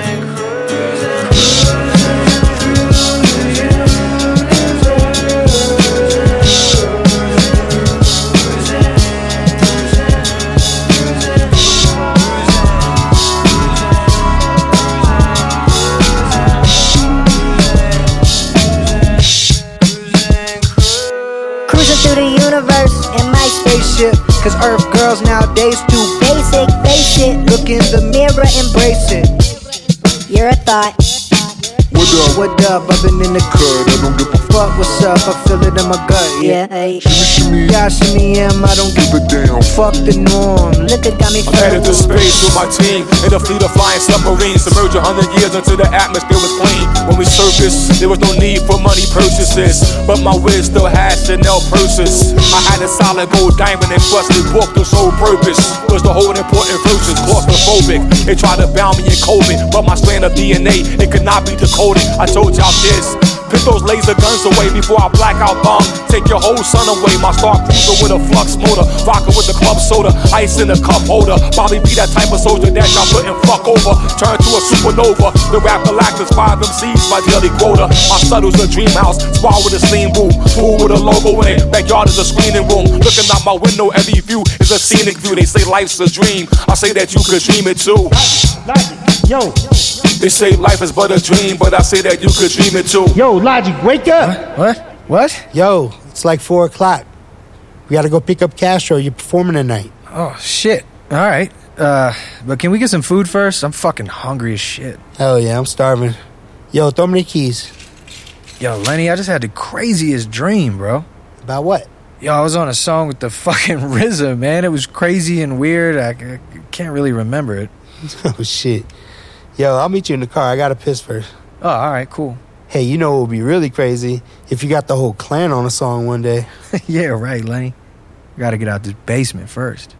Through the universe in my spaceship, cause Earth girls nowadays too basic. Face it, look in the mirror, embrace it. You're a thought. What up? What up? I've been in the Cut, I don't give a fuck. What's up? I feel it in my gut. Yeah, hey. Shimmy, Yeah, shimmy, I don't give give a damn. fuck the norm. Look at got me I'm headed to space with my team in a fleet of flying submarines. Submerge 100 years until the atmosphere was clean. When we surfaced, there was no need for money purchases, but my whiz still had Chanel purses. I had a solid gold diamond and busted book. The sole purpose was to hold important verses. Claustrophobic, they tried to bound me in COVID, but my strand of DNA, it could not be decoded. I told y'all this. Put those laser guns away before I black out bomb. Take your whole son away. My star cruiser with a flux motor, rockin' with the club soda, ice in the cup holder. Bobby be that type of soldier that y'all couldn't fuck over. Turn to a supernova. The rap Galactus, 5 MCs, my daily quota. My subtle's a dream house, squad with a steam boom, pool with a logo in it. Backyard is a screening room. Looking out my window, every view is a scenic view. They say life's a dream. I say that you could dream it too. Logic, yo. They say life is but a dream, but I say that you could dream it too. Yo, Logic, wake up. What? Yo, it's like 4 o'clock. We gotta go pick up Castro. You're performing tonight. Oh, shit. All right. But can we get some food first? I'm fucking hungry as shit. Hell yeah, I'm starving. Yo, throw me the keys. Yo, Lenny, I just had the craziest dream, bro. About what? Yo, I was on a song with the fucking RZA, man. It was crazy and weird. I can't really remember it. Oh, shit. Yo, I'll meet you in the car. I gotta piss first. Oh, all right, cool. Hey, you know what would be really crazy? If you got the whole clan on a song one day. Yeah, right, Lenny. Gotta get out this basement first.